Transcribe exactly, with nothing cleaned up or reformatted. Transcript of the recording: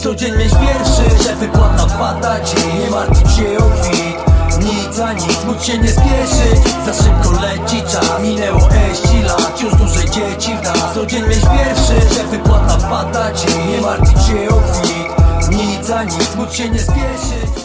co dzień mieć pierwszy, że wypłata wpada ci, nie martwić się o kwit. Nic a nic, móc się nie spieszyć, za szybko leci czas. Minęło eści lat, już duże dzieci w nas. Co dzień mieć pierwszy, że wypłata wpada ci, nie martwić się o kwit. Nic a nic, móc się nie spieszyć.